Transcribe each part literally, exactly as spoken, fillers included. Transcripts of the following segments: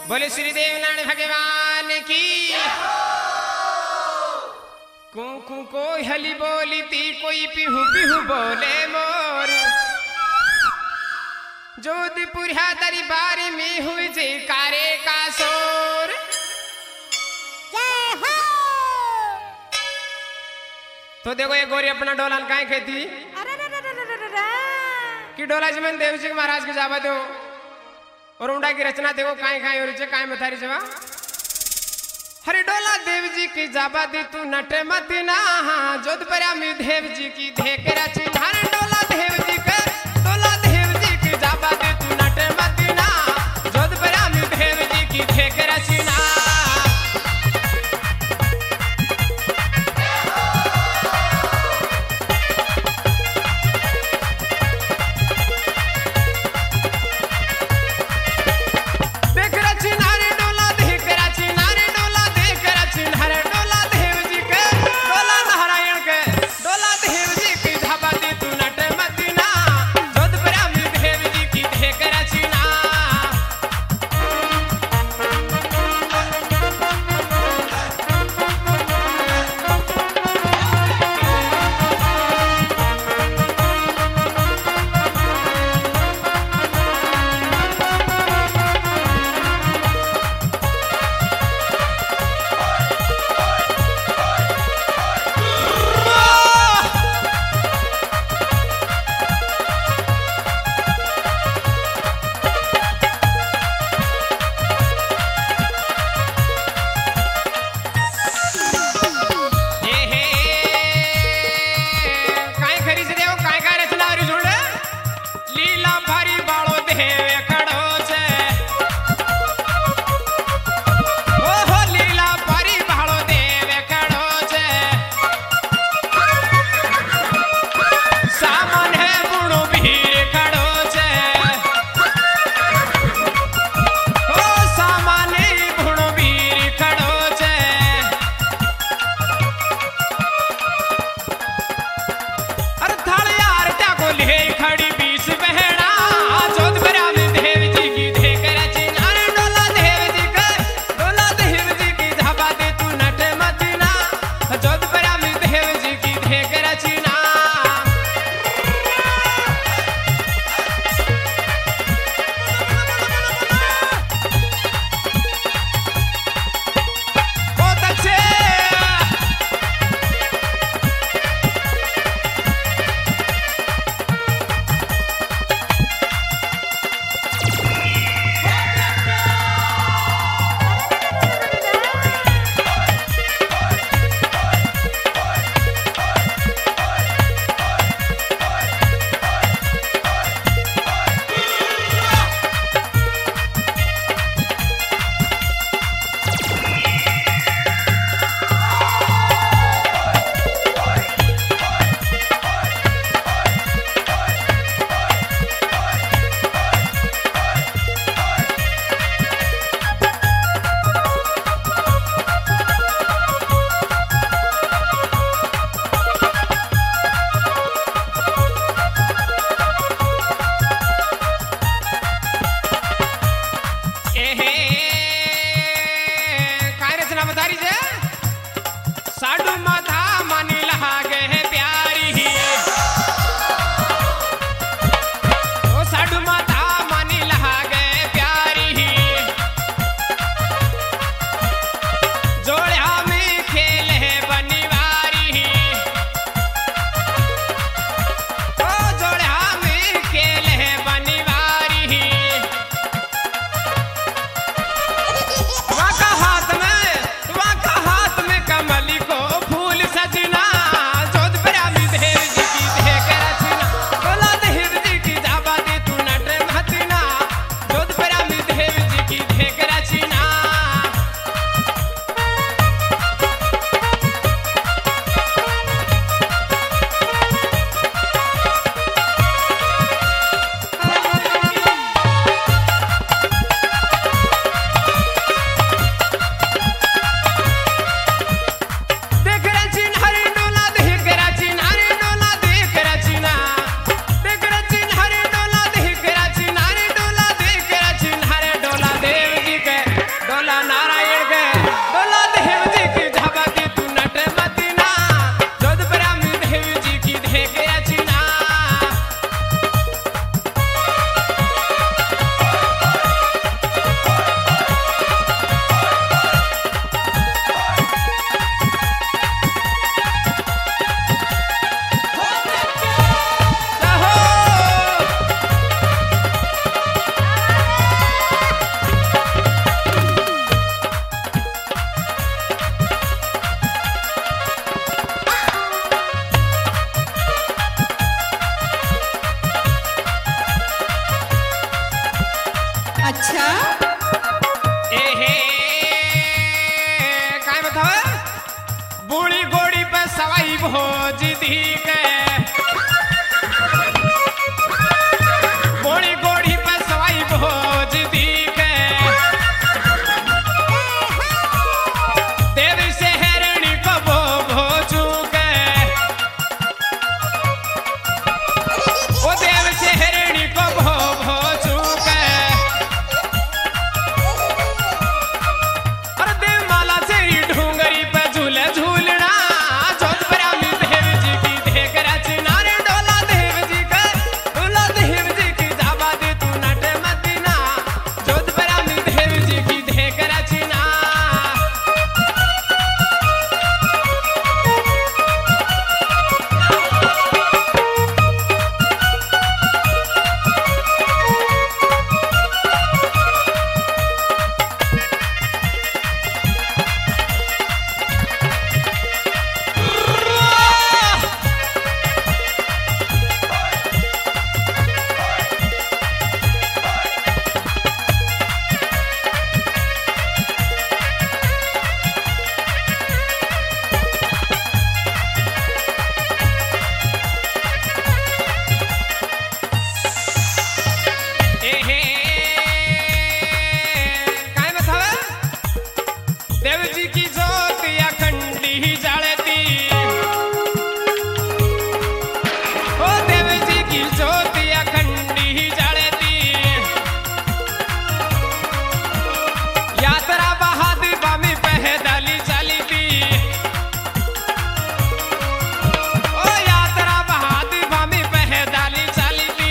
बोले श्री देवनारायण भगवान की। कुकू को हली बोली थी कोई पिहू पिहू बोले मोर। जोधपुर दरबार में हुई जयकारे का शोर। तो देखो ये गोरी अपना डोला काहे कहती कि डोला जी मन देव जी महाराज के जावा दो और उंडा की रचना देखो काहे काहे और जे काहे मथारी जवा। हरे डोला देव जी की जाबा दी तू नटे मदीना जोधपुर में देव जी की देख रची। हरे डोला देव जी के डोला देव जी की जाबा दी तू नटे मदीना जोधपुर में देव जी की देख रची ना। खड़ी बीस बहना जोधपुर में देव अच्छा एहे काय बतावे बूढ़ी गोड़ी पे सवाई भोज दी के बूढ़ी गोड़ी पे सवाई भोज दी के देवी से हेरणी को भो भोजू के ओ देव से हेरणी को भो भोजू के और देव माला से ढूंगरी पे झूले झूलना जोधपुरा में देव जी की देख रचना रे डोला देव जी का डोला देव जी की जाबा दे तू नट मदीना जोधपुरा में देव जी की देख रचना एहे काय बतावे देव जी की जोत अखंडी जलती ओ देव जी की जोत अखंडी जलती यात्रा बहादी बामी पैदल चलती ओ यात्रा बहादी बामी पैदल चलती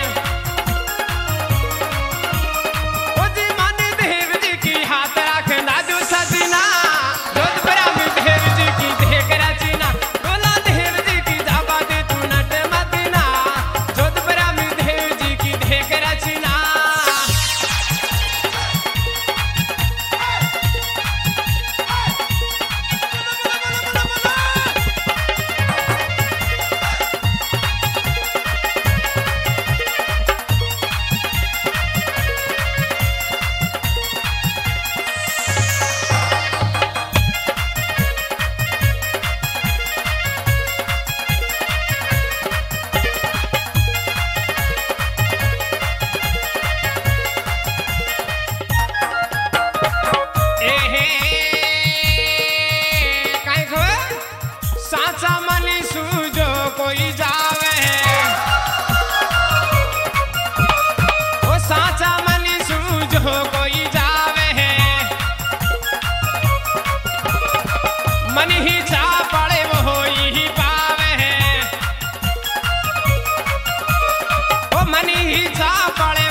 ओ जी मन देव जी की हाथ रखना जो सजना जोधपुरा में देव जी की देख रचना डोला देव जी की जाबा दे तू नट मदीना जोधपुरा में देव जी की देख रचना एहे काय खबर साचा मनी सूजो कोई जावे ओ साचा मनी सूजो कोई जावे मन ही जा पड़े वो ही पावे ओ मन ही जा पड़े